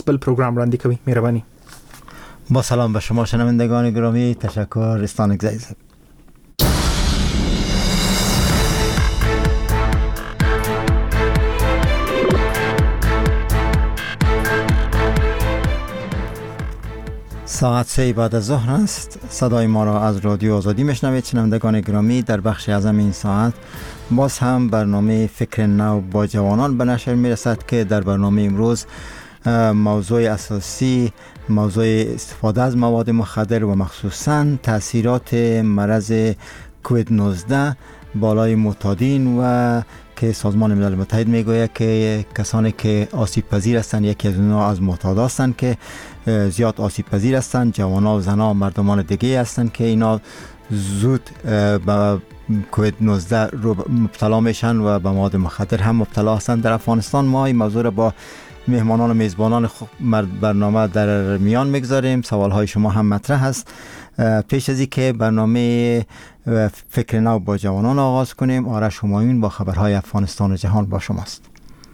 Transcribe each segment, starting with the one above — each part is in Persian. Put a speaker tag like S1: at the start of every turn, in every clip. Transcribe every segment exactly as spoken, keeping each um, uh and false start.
S1: بل پروگرام راندی کوي. مهرباني.
S2: با سلام به شما شنوندگان گرامی، تشکر. استانک زیز. ساعت سه بعد از ظهر است. صدای ما را از رادیو آزادی میشنوید. شنوندگان گرامی، در بخش اعظم این ساعت باز هم برنامه فکر نو با جوانان به نشر میرسد که در برنامه امروز موضوع اساسی موضوع استفاده از مواد مخدر و مخصوصاً تاثیرات مرض کووید نوزده بالای معتادین و که سازمان ملل متحد میگوید که کسانی که آسیب پذیر هستند، یکی از اونها از معتادا هستند که زیاد آسیب پذیر هستند، جوانا و زنا و مردمان دیگه هستند که اینا زود به کووید نوزده رو مبتلا میشن و به مواد مخدر هم مبتلا هستند. در افغانستان ما این موضوع را با مهمانان و میزبانان برنامه در میان میگذاریم. سوالهای شما هم مطرح است. پیش از اینکه برنامه فکر نو با جوانان آغاز کنیم، آرش همایون با خبرهای افغانستان و جهان با شماست.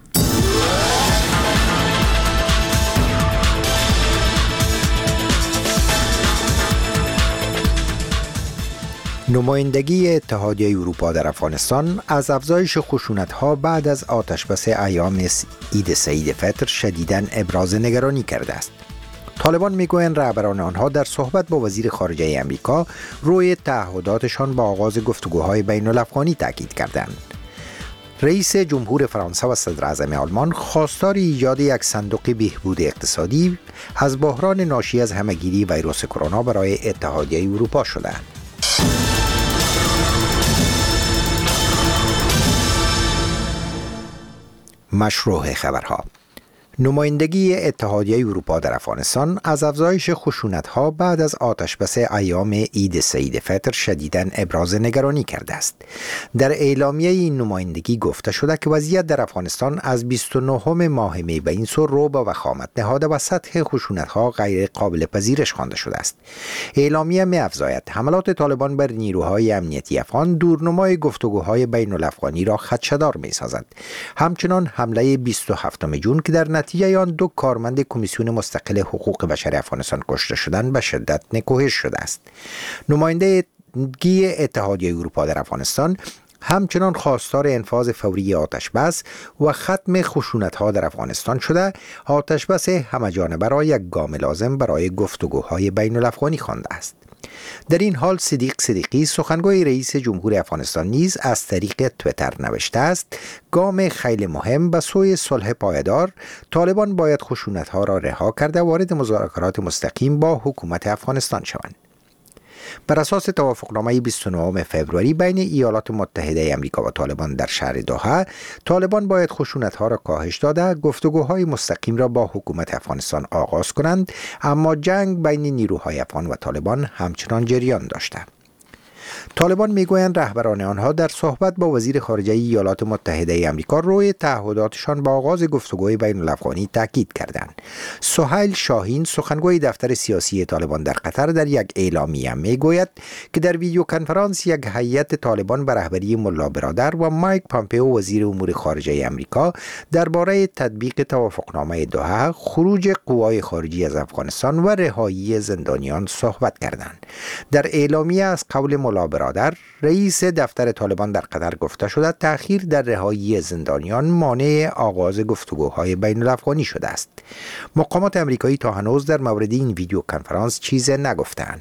S3: نمایندگی اتحادیه اروپا در افغانستان از افزایش خشونت‌ها بعد از آتشبس ایام عید سعید فطر شدیداً ابراز نگرانی کرده است. طالبان میگویند رهبران آنها در صحبت با وزیر خارجه آمریکا روی تعهداتشان با آغاز گفتگوهای بین الافغانی تاکید کردند. رئیس جمهور فرانسه و صدر اعظم آلمان خواستار ایجاد یک صندوق بهبود اقتصادی از بحران ناشی از همهگیری ویروس کرونا برای اتحادیه اروپا شدند. مشروع خبرها. نمایندگی اتحادیه اروپا در افغانستان از افزایش خشونت‌ها بعد از آتشبس ایام عید سعید فطر شدیداً ابراز نگرانی کرده است. در اعلامیه این نمایندگی گفته شده که وضعیت در افغانستان از بیست و نهم ماه می به این سو رو به وخامت نهاده و سطح خشونت‌ها غیر قابل پذیرش خوانده شده است. اعلامیه می‌افزاید حملات طالبان بر نیروهای امنیتی افغان دورنمای گفتگوهای بین الافغانی را خدشه‌دار می‌سازد. همچنان حمله بیست و هفتم جون که در نتیجه آن دو کارمند کمیسیون مستقل حقوق بشر افغانستان کشته شدند به شدت نکوهش شده است. نمایندگی اتحادیه اروپا در افغانستان همچنان خواستار انفاذ فوری آتشبس و ختم خشونت‌ها در افغانستان شده، آتشبس همه‌جانبه را یک گام لازم برای گفتگوهای بین الافغانی خوانده است. در این حال صدیق صدیقی سخنگوی رئیس جمهور افغانستان نیز از طریق تویتر نوشته است گام خیلی مهم به سوی صلح پایدار، طالبان باید خشونت‌ها را رها کرده وارد مذاکرات مستقیم با حکومت افغانستان شوند. بر اساس توافقنامه بیست و نهم فوریه بین ایالات متحده آمریکا و طالبان در شهر دوحه، طالبان باید خشونت‌ها را کاهش داده گفتگوهای مستقیم را با حکومت افغانستان آغاز کنند، اما جنگ بین نیروهای افغان و طالبان همچنان جریان داشته. طالبان میگویند رهبران آنها در صحبت با وزیر خارجه ایالات متحده آمریکا روی تعهداتشان با آغاز گفتگوی بین الافغانی تاکید کردند. سهیل شاهین سخنگوی دفتر سیاسی طالبان در قطر در یک اعلامیه میگوید که در ویدیو کنفرانس یک هیئت طالبان به رهبری ملا برادر و مایک پامپئو وزیر امور خارجه آمریکا درباره تطبیق توافقنامه دوحه، خروج قوای خارجی از افغانستان و رهایی زندانیان صحبت کردند. در اعلامیه از قول ملا برادر رئیس دفتر طالبان در قطر گفته شده تأخیر در رهایی زندانیان مانع آغاز گفتگوهای بین الافغانی شده است. مقامات آمریکایی تا هنوز در مورد این ویدیو کنفرانس چیزی نگفتند.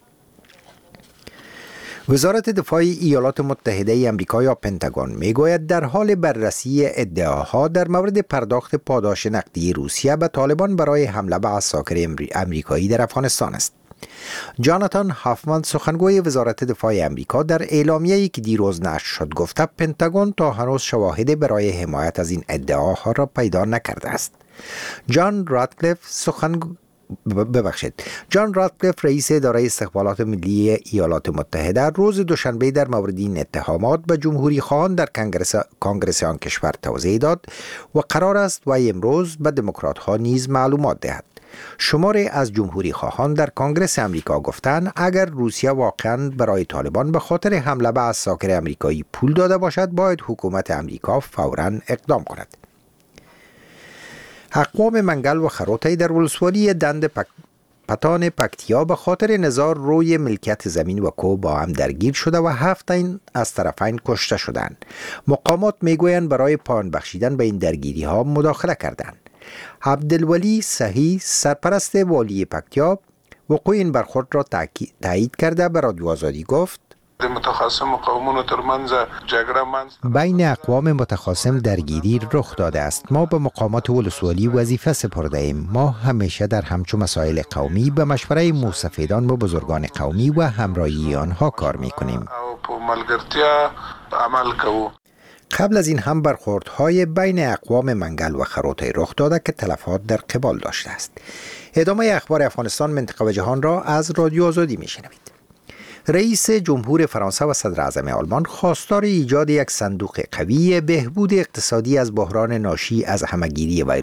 S3: وزارت دفاع ایالات متحده آمریکا یا پنتاگون میگوید در حال بررسی ادعاها در مورد پرداخت پاداش نقدی روسیه به طالبان برای حمله به عساکر آمریکایی در افغانستان است. جاناتان هافمن سخنگوی وزارت دفاع آمریکا در اعلامیه‌ای که دیروز نشر شد گفته پنتاگون تا هنوز شواهد برای حمایت از این ادعاها را پیدا نکرده است. جان راتکلیف سخنگوی ببخشید جان راتکلیف رئیس اداره استخبارات ملی ایالات متحده روز دوشنبه در مورد این اتهامات به جمهوری خواهان در کنگرس کنگرس آن کشور توضیح داد و قرار است و امروز به دموکرات ها نیز معلومات دهد. شماری از جمهوری خواهان در کنگرس آمریکا گفتند اگر روسیه واقعا برای طالبان به خاطر حمله به عساکر آمریکایی پول داده باشد باید حکومت آمریکا فوراً اقدام کند. اقوام منگل و خروطی در ولسوالی دند پک... پتان پکتیا به خاطر نزاع روی ملکیت زمین و کوه با هم درگیر شده و هفت تن از طرفین کشته شدند. مقامات میگویند برای پایان بخشیدن به این درگیری ها مداخله کردند. عبدالولی صحیح سرپرست والی پکتیا وقوع این برخورد را تایید کرده به رادیو آزادی گفت
S4: متخاصم قومونو ترمنځ جګړه منځ
S3: بین اقوام متخاصم درگیری رخ داده است. ما به مقامات ولسوالی وظیفه سپرده ایم. ما همیشه در همچون مسائل قومی به مشوره موسفیدان و بزرگان قومی و همراهی آنها کار میکنیم.
S4: او په ملګرتیا عمل کوو.
S3: قبل از این هم برخوردهای بین اقوام منگل و خروطی رخ داده که تلفات در قبال داشته است. ادامه اخبار افغانستان، منطقه و جهان را از رادیو آزادی میشنوید. رئیس جمهور فرانسه و صدر اعظم آلمان خواستار ایجاد یک صندوق قوی بهبود اقتصادی از بحران ناشی از همهگیری